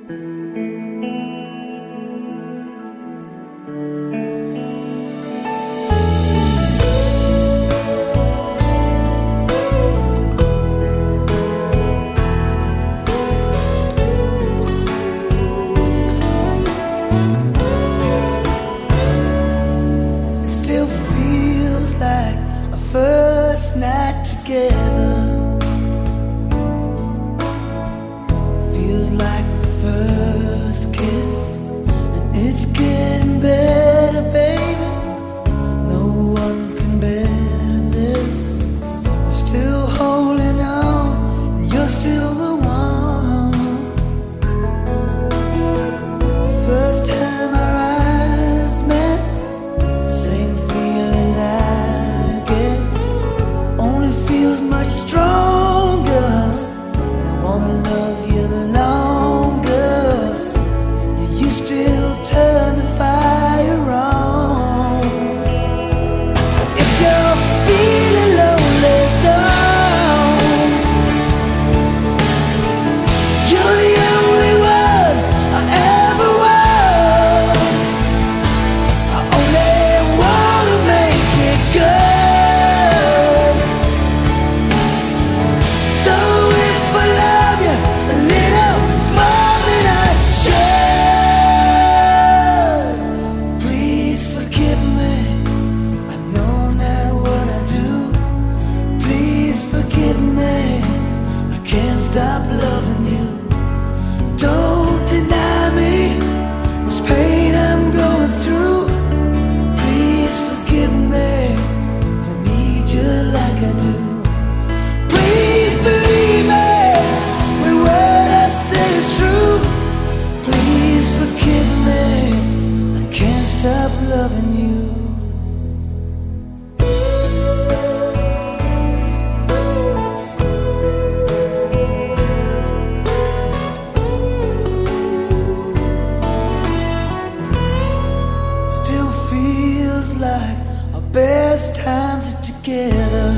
First night together feels like the first kiss, and it's getting better, baby. No one can better this. Still holding on, you're still the one. The first time our eyes met, same feeling I get. Only feels much stronger, and I wanna love you longer. You still turn the fire on. So if you're feeling lonely, don't. You're the only one I ever want. I only wanna make it good. So if I love you a little more than I should, please forgive me. I know not what I do. Please forgive me. I can't stop loving you. Don't deny me this pain I'm going through. Please forgive me. I need you like I do. Please believe me, every word I say is true. Please forgive me, I can't stop loving you. Still feels like our best times are together.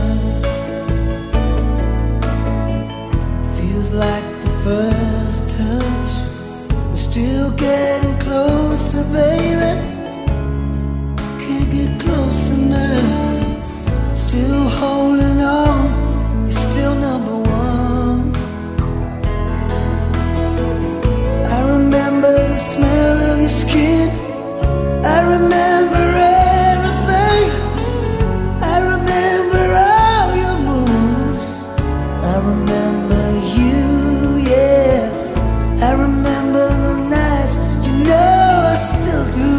Feels like the first touch. We're still getting closer, baby. Can't get close enough. Still holding on. You're still number one. I remember the smell of your skin. I remember everything. I remember all your moves. I remember you, yeah. I remember the nights, you know I still do.